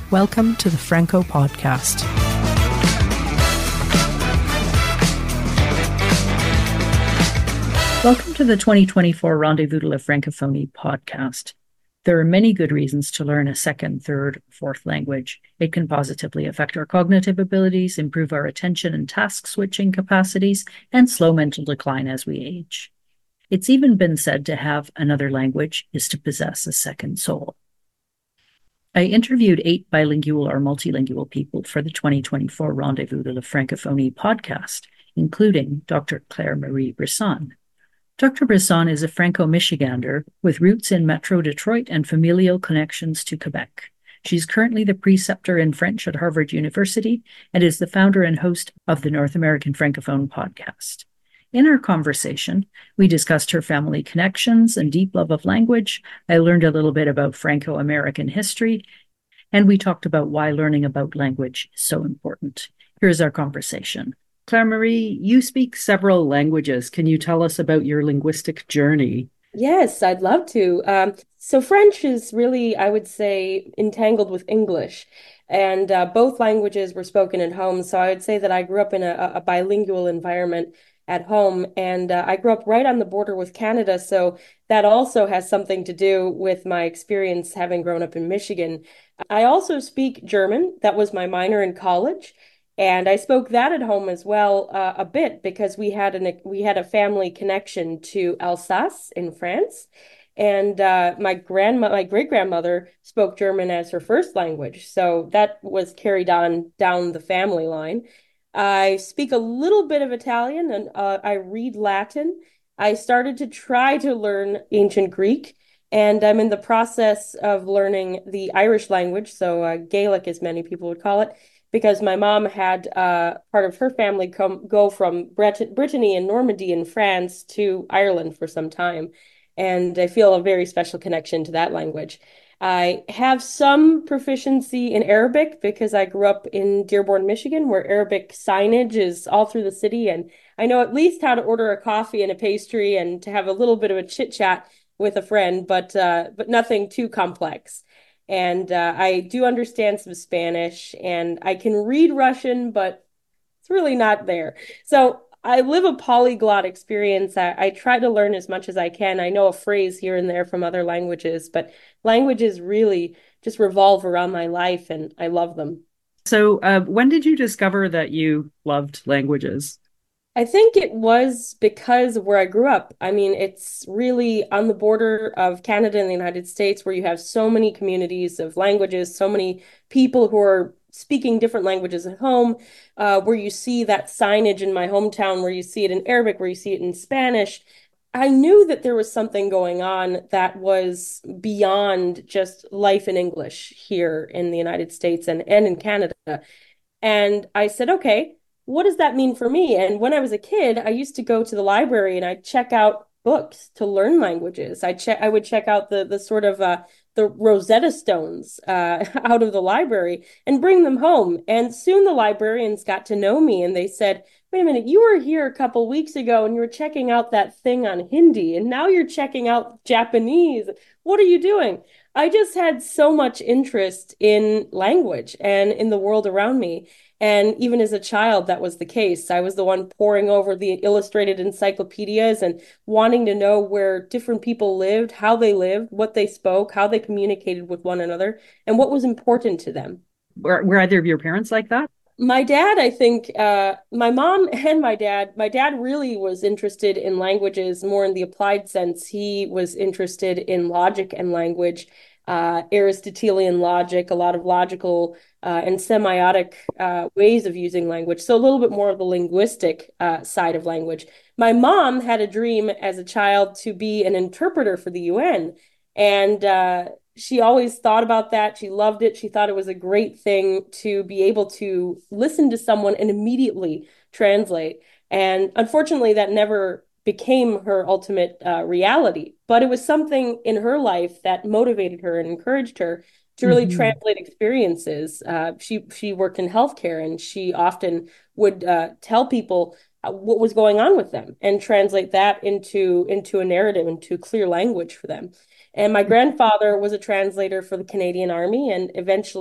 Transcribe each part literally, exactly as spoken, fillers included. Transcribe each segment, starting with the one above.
Welcome to the Franco Podcast. Welcome to the twenty twenty-four Rendezvous de la Francophonie podcast. There are many good reasons to learn a second, third, fourth language. It can positively affect our cognitive abilities, improve our attention and task switching capacities, and slow mental decline as we age. It's even been said to have another language is to possess a second soul. I interviewed eight bilingual or multilingual people for the twenty twenty-four Rendezvous de la Francophonie podcast, including Doctor Claire Marie Brisson. Doctor Brisson is a Franco-Michigander with roots in Metro Detroit and familial connections to Quebec. She's currently the preceptor in French at Harvard University and is the founder and host of the North American Francophone podcast. In our conversation, we discussed her family connections and deep love of language. I learned a little bit about Franco-American history, and we talked about why learning about language is so important. Here's our conversation. Claire Marie, you speak several languages. Can you tell us about your linguistic journey? Yes, I'd love to. Um, so French is really, I would say, entangled with English, and uh, both languages were spoken at home. So I would say that I grew up in a, a bilingual environment at home, and uh, I grew up right on the border with Canada. So that also has something to do with my experience having grown up in Michigan. I also speak German. That was my minor in college. And I spoke that at home as well, uh, a bit because we had an we had a family connection to Alsace in France, and uh, my grandma, my great grandmother spoke German as her first language, so that was carried on down the family line. I speak a little bit of Italian, and uh, I read Latin. I started to try to learn ancient Greek, and I'm in the process of learning the Irish language, so uh, Gaelic, as many people would call it, because my mom had uh, part of her family come go from Bret- Brittany and Normandy in France to Ireland for some time. And I feel a very special connection to that language. I have some proficiency in Arabic because I grew up in Dearborn, Michigan, where Arabic signage is all through the city. And I know at least how to order a coffee and a pastry and to have a little bit of a chit chat with a friend, but uh, but nothing too complex. And uh, I do understand some Spanish and I can read Russian, but it's really not there. So I live a polyglot experience. I, I try to learn as much as I can. I know a phrase here and there from other languages, but languages really just revolve around my life and I love them. So, uh, when did you discover that you loved languages? I think it was because of where I grew up. I mean, it's really on the border of Canada and the United States where you have so many communities of languages, so many people who are speaking different languages at home, uh, where you see that signage in my hometown, where you see it in Arabic, where you see it in Spanish. I knew that there was something going on that was beyond just life in English here in the United States and, and in Canada. And I said, okay, what does that mean for me? And when I was a kid, I used to go to the library and I'd check out books to learn languages. I check, I would check out the the sort of uh, the Rosetta Stones uh, out of the library and bring them home. And soon the librarians got to know me and they said, "Wait a minute, you were here a couple weeks ago and you were checking out that thing on Hindi, and now you're checking out Japanese. What are you doing?" I just had so much interest in language and in the world around me. And even as a child, that was the case. I was the one poring over the illustrated encyclopedias and wanting to know where different people lived, how they lived, what they spoke, how they communicated with one another, and what was important to them. Were, were either of your parents like that? My dad, I think, uh, my mom and my dad, my dad really was interested in languages more in the applied sense. He was interested in logic and language, uh, Aristotelian logic, a lot of logical uh, and semiotic uh, ways of using language. So a little bit more of the linguistic uh, side of language. My mom had a dream as a child to be an interpreter for the U N. And uh, she always thought about that. She loved it. She thought it was a great thing to be able to listen to someone and immediately translate. And unfortunately, that never became her ultimate uh, reality. But it was something in her life that motivated her and encouraged her to really Mm-hmm. translate experiences. Uh, she she worked in healthcare, and she often would uh, tell people uh, what was going on with them and translate that into into a narrative, into clear language for them. And my grandfather was a translator for the Canadian Army and eventually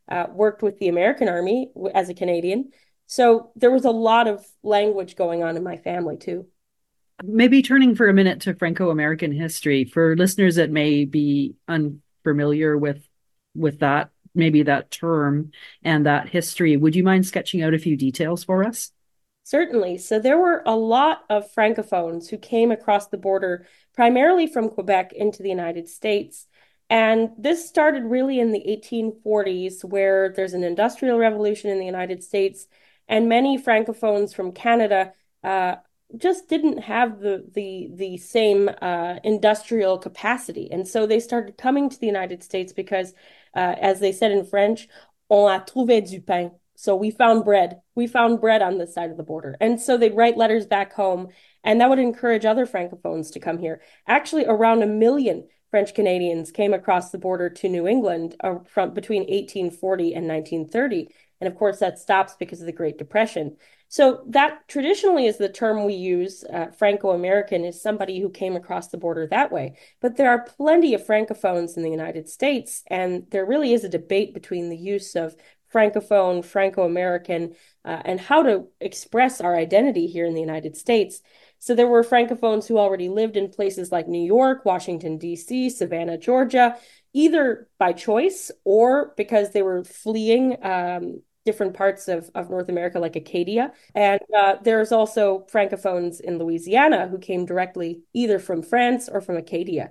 uh, worked with the American Army as a Canadian. So there was a lot of language going on in my family too. Maybe turning for a minute to Franco-American history for listeners that may be unfamiliar with with that, maybe that term and that history. Would you mind sketching out a few details for us? Certainly. So there were a lot of Francophones who came across the border, primarily from Quebec into the United States. And this started really in the eighteen forties, where there's an industrial revolution in the United States, and many Francophones from Canada uh, just didn't have the the the same uh, industrial capacity, and so they started coming to the United States because, uh, as they said in French, "On a trouvé du pain." So we found bread. We found bread on this side of the border. And so they'd write letters back home, and that would encourage other Francophones to come here. Actually, around a million French Canadians came across the border to New England uh, from between eighteen forty and nineteen thirty. And of course, that stops because of the Great Depression. So that traditionally is the term we use. Uh, Franco-American is somebody who came across the border that way. But there are plenty of Francophones in the United States, and there really is a debate between the use of Francophone, Franco-American, uh, and how to express our identity here in the United States. So there were Francophones who already lived in places like New York, Washington, D C, Savannah, Georgia, either by choice or because they were fleeing um, different parts of, of North America, like Acadia. And uh, there's also Francophones in Louisiana who came directly either from France or from Acadia.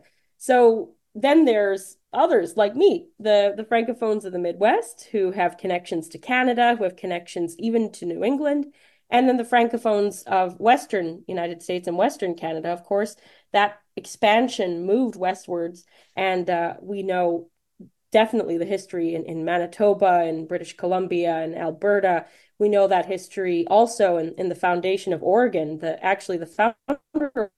So then there's others like me, the, the Francophones of the Midwest who have connections to Canada, who have connections even to New England. And then the Francophones of Western United States and Western Canada, of course, that expansion moved westwards. And uh, we know definitely the history in, in Manitoba and British Columbia and Alberta. We know that history also in, in the foundation of Oregon. The actually the founder of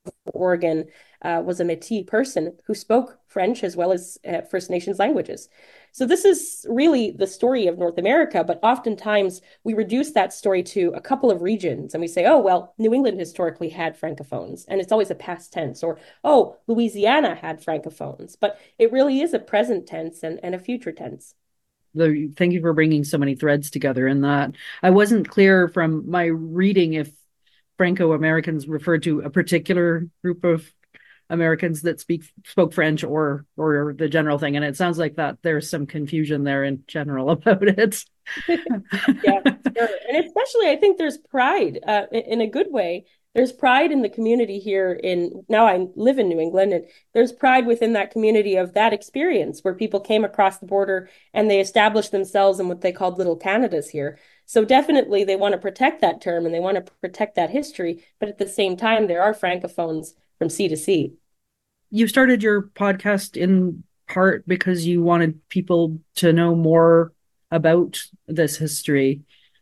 Oregon uh, was a Métis person who spoke French as well as uh, First Nations languages. So this is really the story of North America, but oftentimes we reduce that story to a couple of regions and we say, oh, well, New England historically had Francophones, and it's always a past tense, or, oh, Louisiana had Francophones, but it really is a present tense and, and a future tense. The, thank you for bringing so many threads together in that. I wasn't clear from my reading if Franco-Americans referred to a particular group of Americans that speak spoke French or or the general thing. And it sounds like that there's some confusion there in general about it. Yeah, sure. And especially I think there's pride uh, in a good way. There's pride in the community here in now I live in New England, and there's pride within that community of that experience where people came across the border and they established themselves in what they called little Canadas here. So definitely they want to protect that term and they want to protect that history, but at the same time there are Francophones from sea to sea. You started your podcast in part because you wanted people to know more about this history.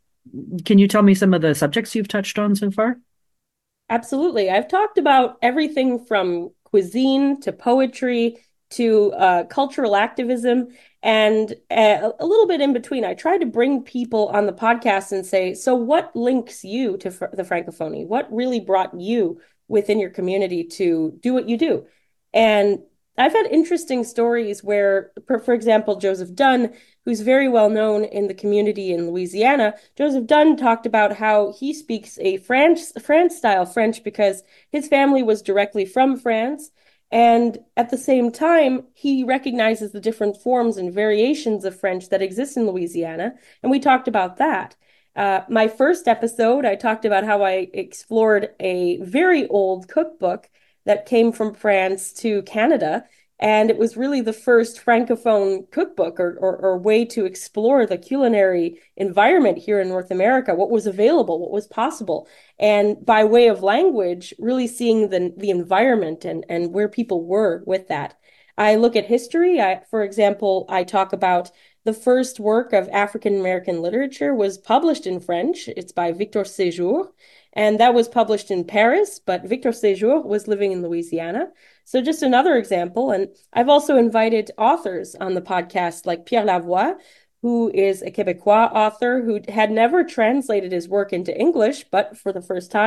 Can you tell me some of the subjects you've touched on so far? Absolutely. I've talked about everything from cuisine to poetry to uh, cultural activism and a, a little bit in between. I try to bring people on the podcast and say, so what links you to fr the Francophonie? What really brought you within your community to do what you do? And I've had interesting stories where, for, for example, Joseph Dunn, who's very well known in the community in Louisiana, Joseph Dunn talked about how he speaks a France, France-style French because his family was directly from France. And at the same time, he recognizes the different forms and variations of French that exist in Louisiana. And we talked about that. Uh, my first episode, I talked about how I explored a very old cookbook that came from France to Canada. And it was really the first Francophone cookbook or, or, or way to explore the culinary environment here in North America, what was available, what was possible. And by way of language, really seeing the, the environment and, and where people were with that. I look at history. I, for example, I talk about the first work of African American literature was published in French. It's by Victor Séjour. And that was published in Paris, but Victor Séjour was living in Louisiana. So just another example. And I've also invited authors on the podcast like Pierre Lavoie, who is a Quebecois author who had never translated his work into English, but for the first time,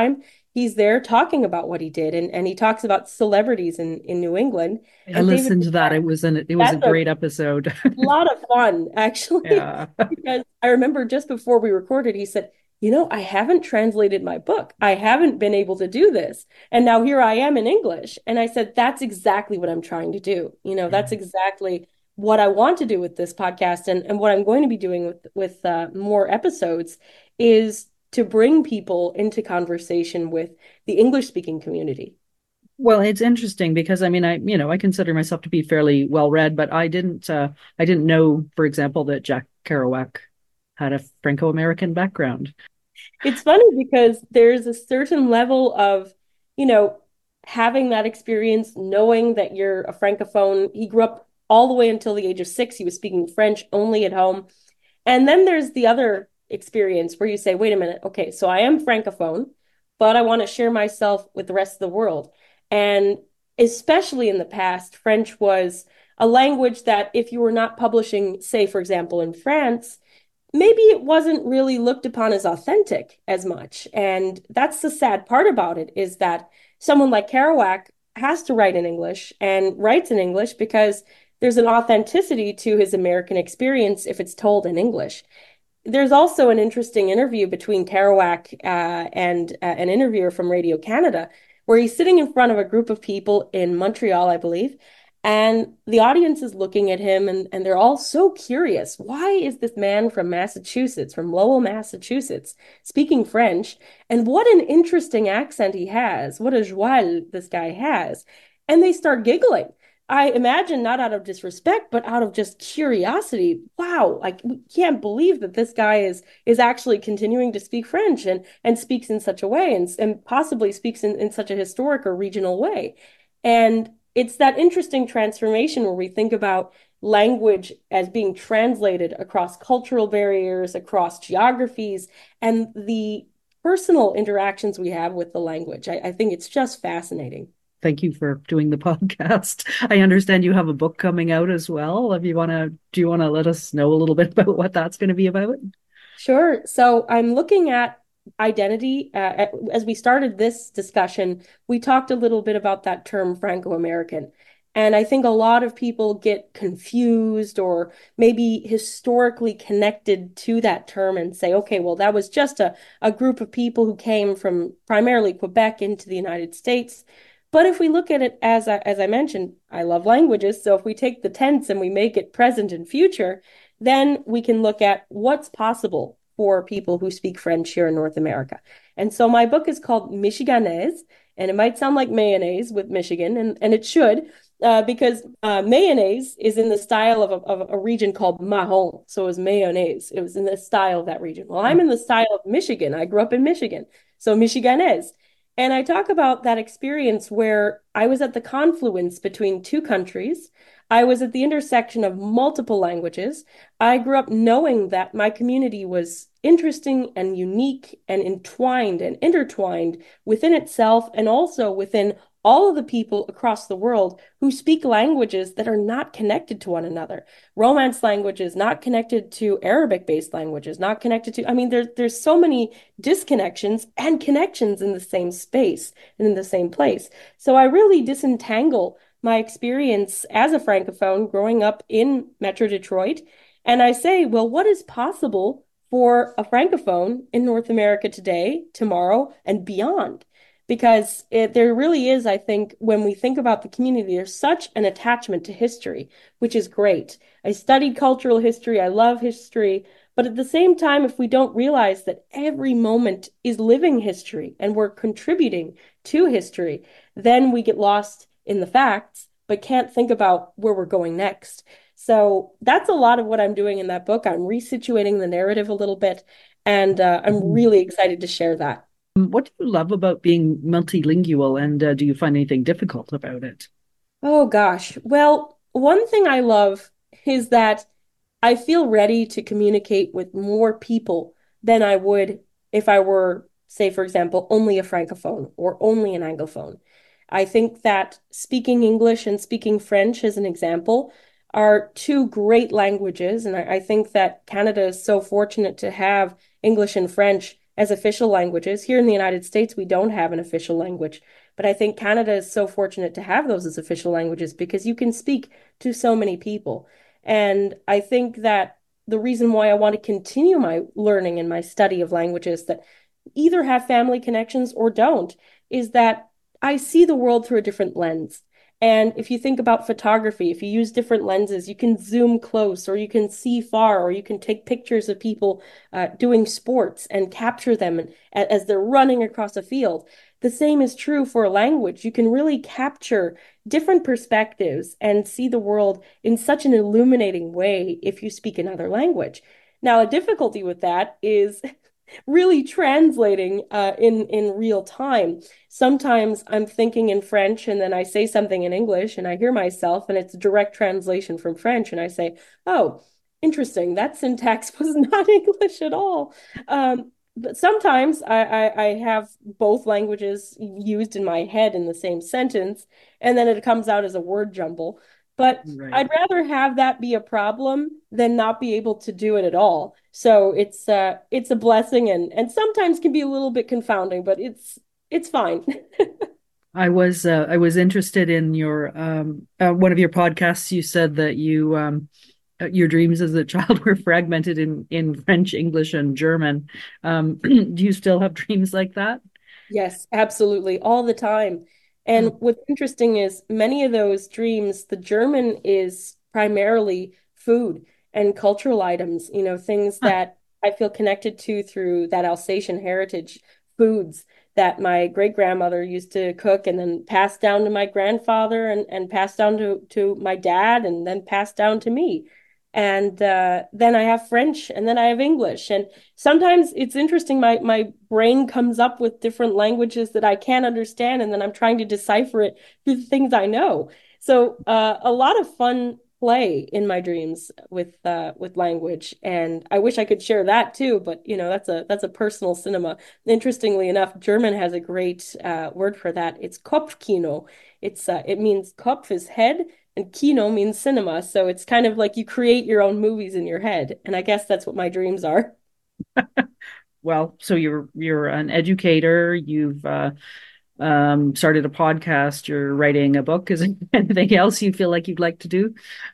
he's there talking about what he did, and, and he talks about celebrities in, in New England. I And David, listened to that. It was an it was a that's a great episode. lot of fun, actually, Yeah. because I remember just before we recorded, he said, you know, I haven't translated my book. I haven't been able to do this. And now here I am in English. And I said, that's exactly what I'm trying to do. You know, that's exactly what I want to do with this podcast, and, and what I'm going to be doing with, with uh, more episodes is to bring people into conversation with the English speaking community. Well, it's interesting because I mean, I you know, I consider myself to be fairly well read, but I didn't uh, I didn't know, for example, that Jack Kerouac had a Franco-American background. It's funny because there's a certain level of, you know, having that experience, knowing that you're a francophone. He grew up all the way until the age of six. He was speaking French only at home. And then there's the other experience where you say, wait a minute, okay, so I am francophone, but I want to share myself with the rest of the world. And especially in the past, French was a language that if you were not publishing, say, for example, in France, maybe it wasn't really looked upon as authentic as much. And that's the sad part about it, is that someone like Kerouac has to write in English and writes in English because there's an authenticity to his American experience if it's told in English. There's also an interesting interview between Kerouac uh, and uh, an interviewer from Radio Canada, where he's sitting in front of a group of people in Montreal, I believe, and the audience is looking at him, and, and they're all so curious. Why is this man from Massachusetts, from Lowell, Massachusetts, speaking French? And what an interesting accent he has. What a joie this guy has. And they start giggling. I imagine not out of disrespect, but out of just curiosity. Wow, like we can't believe that this guy is is actually continuing to speak French and and speaks in such a way, and, and possibly speaks in, in such a historic or regional way. And it's that interesting transformation where we think about language as being translated across cultural barriers, across geographies, and the personal interactions we have with the language. I, I think it's just fascinating. Thank you for doing the podcast. I understand you have a book coming out as well. If you want to, do you want to let us know a little bit about what that's going to be about? Sure. So I'm looking at identity. Uh, as we started this discussion, we talked a little bit about that term Franco-American. And I think a lot of people get confused or maybe historically connected to that term and say, okay, well, that was just a, a group of people who came from primarily Quebec into the United States. But if we look at it as I, as I mentioned, I love languages. So if we take the tense and we make it present and future, then we can look at what's possible for people who speak French here in North America. And so my book is called Michiganese, and it might sound like mayonnaise with Michigan, and, and it should, uh, because uh, mayonnaise is in the style of a, of a region called Mahon. So it was mayonnaise. It was in the style of that region. Well, I'm in the style of Michigan. I grew up in Michigan. So Michiganese. And I talk about that experience where I was at the confluence between two countries. I was at the intersection of multiple languages. I grew up knowing that my community was interesting and unique and entwined and intertwined within itself and also within all of the people across the world who speak languages that are not connected to one another. Romance languages, not connected to Arabic-based languages, not connected to, I mean, there, there's so many disconnections and connections in the same space and in the same place. So I really disentangle my experience as a Francophone growing up in Metro Detroit. And I say, well, what is possible for a Francophone in North America today, tomorrow, and beyond? Because it, there really is, I think, when we think about the community, there's such an attachment to history, which is great. I studied cultural history, I love history, but at the same time, if we don't realize that every moment is living history and we're contributing to history, then we get lost in the facts, but can't think about where we're going next. So that's a lot of what I'm doing in that book. I'm resituating the narrative a little bit, and uh, I'm really excited to share that. What do you love about being multilingual, and uh, do you find anything difficult about it? Oh gosh. Well, one thing I love is that I feel ready to communicate with more people than I would if I were, say, for example, only a Francophone or only an Anglophone. I think that speaking English and speaking French, as an example, are two great languages. And I, I think that Canada is so fortunate to have English and French as official languages. Here in the United States, we don't have an official language, but I think Canada is so fortunate to have those as official languages because you can speak to so many people. And I think that the reason why I want to continue my learning and my study of languages that either have family connections or don't is that I see the world through a different lens. And if you think about photography, if you use different lenses, you can zoom close or you can see far or you can take pictures of people uh, doing sports and capture them and, as they're running across a field. The same is true for a language. You can really capture different perspectives and see the world in such an illuminating way if you speak another language. Now, a difficulty with that is really translating uh, in in real time. Sometimes I'm thinking in French and then I say something in English and I hear myself and it's a direct translation from French and I say, "Oh, interesting. That syntax was not English at all." Um, but sometimes I, I I have both languages used in my head in the same sentence, and then it comes out as a word jumble. But Right. I'd rather have that be a problem than not be able to do it at all. So it's uh it's a blessing and and sometimes can be a little bit confounding, but it's it's fine. I was uh, I was interested in your um uh, one of your podcasts. You said that you um uh, your dreams as a child were fragmented in in French, English, and German. Um, do you still have dreams like that? Yes, absolutely, all the time. And Hmm. what's interesting is many of those dreams, the German is primarily food and cultural items, you know, things Huh. that I feel connected to through that Alsatian heritage, foods that my great grandmother used to cook and then pass down to my grandfather and, and pass down to, to my dad and then pass down to me. And uh, then I have French and then I have English. And sometimes it's interesting. My my brain comes up with different languages that I can't understand, and then I'm trying to decipher it through the things I know. So uh, a lot of fun play in my dreams with uh, with language, and I wish I could share that too. But you know, that's a that's a personal cinema. Interestingly enough, German has a great uh, word for that. It's Kopfkino. It's uh, it means Kopf is head, and Kino means cinema. So it's kind of like you create your own movies in your head, and I guess that's what my dreams are. Well, so you're you're an educator. You've uh, um, started a podcast. You're writing a book. Is there anything else you feel like you'd like to do?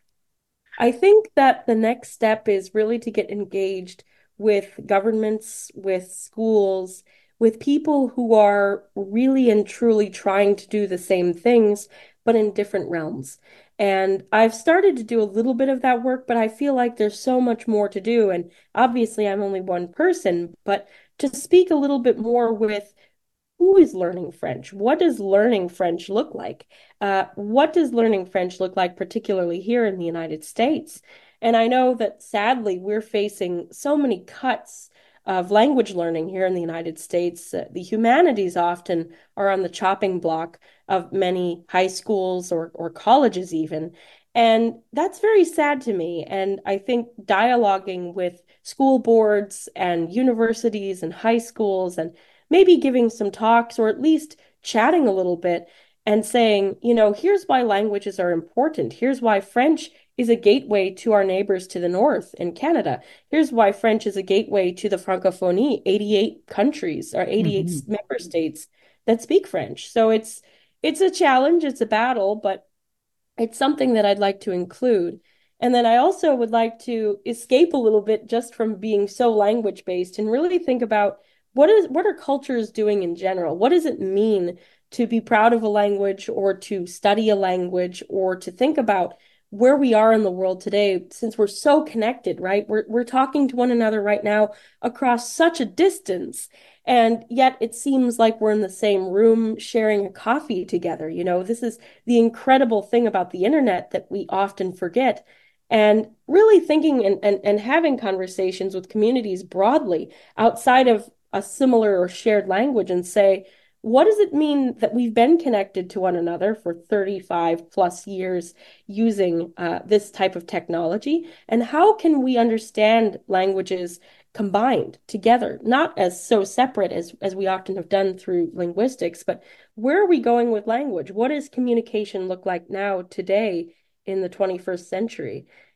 I think that the next step is really to get engaged with governments, with schools, with people who are really and truly trying to do the same things, but in different realms. And I've started to do a little bit of that work, but I feel like there's so much more to do. And obviously, I'm only one person, but to speak a little bit more with who is learning French? What does learning French look like? Uh, what does learning French look like, particularly here in the United States? And I know that sadly, we're facing so many cuts of language learning here in the United States. Uh, the humanities often are on the chopping block of many high schools or, or colleges, even. And that's very sad to me. And I think dialoguing with school boards and universities and high schools and maybe giving some talks or at least chatting a little bit and saying, you know, here's why languages are important. Here's why French is a gateway to our neighbors to the north in Canada. Here's why French is a gateway to the Francophonie, eighty-eight countries or eighty-eight Hmm. member states that speak French. So it's it's a challenge, it's a battle, but it's something that I'd like to include. And then I also would like to escape a little bit just from being so language based and really think about what is what are cultures doing in general? What does it mean to be proud of a language or to study a language or to think about where we are in the world today since we're so connected, right? We're we're talking to one another right now across such a distance. And yet it seems like we're in the same room sharing a coffee together. You know, this is the incredible thing about the internet that we often forget. And really thinking and, and, and having conversations with communities broadly outside of a similar or shared language and say, what does it mean that we've been connected to one another for thirty-five plus years using uh, this type of technology? And how can we understand languages combined together, not as so separate as, as we often have done through linguistics, but where are we going with language? What does communication look like now, today, in the twenty-first century?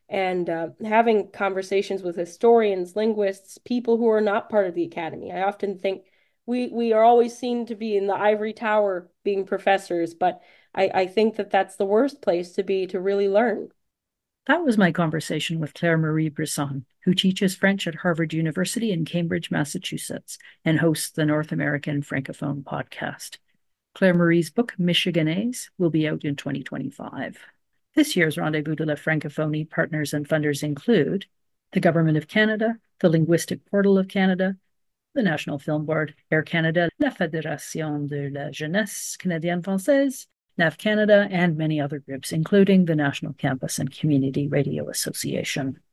and uh, having conversations with historians, linguists, people who are not part of the academy. I often think we we are always seen to be in the ivory tower being professors, but I, I think that that's the worst place to be to really learn. That was my conversation with Claire Marie Brisson, who teaches French at Harvard University in Cambridge, Massachusetts, and hosts the North American Francophone podcast. Claire Marie's book, Michiganese, will be out in twenty twenty-five. This year's Rendezvous de la Francophonie partners and funders include the Government of Canada, the Linguistic Portal of Canada, the National Film Board, Air Canada, la Fédération de la Jeunesse Canadienne-Française, N A V Canada, and many other groups, including the National Campus and Community Radio Association.